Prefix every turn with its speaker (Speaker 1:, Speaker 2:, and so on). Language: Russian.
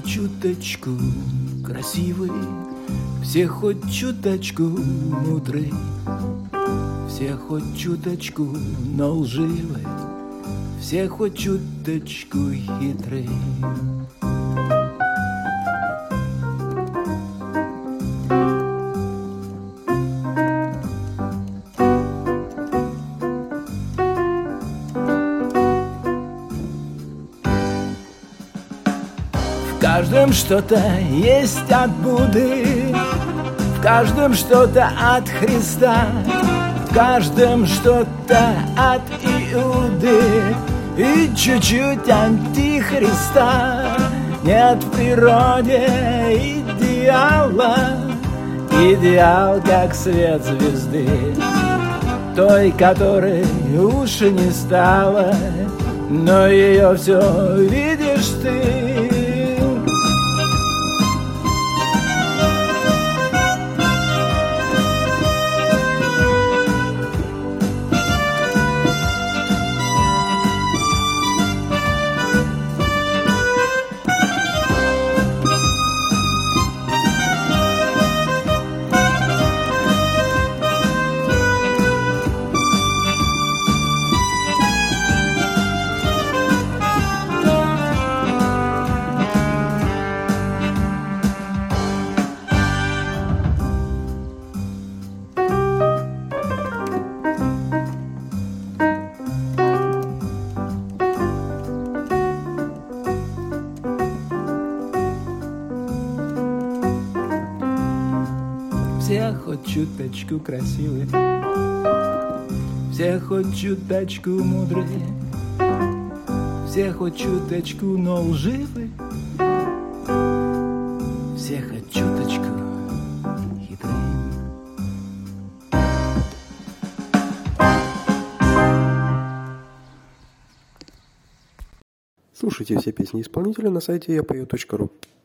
Speaker 1: чуточку красивый, все хоть чуточку мудрый, все хоть чуточку, но лживый, все хоть чуточку хитрый. В каждом что-то есть от Будды, в каждом что-то от Христа, в каждом что-то от Иуды и чуть-чуть антихриста. Нет в природе идеала, идеал как свет звезды, той, которой уж и не стало, но ее все видишь ты. Все хоть чуточку красивые, все хоть чуточку мудрые, все хоть чуточку, но лживые, все хоть чуточку хитрые.
Speaker 2: Слушайте все песни исполнителя на сайте yapою.ru.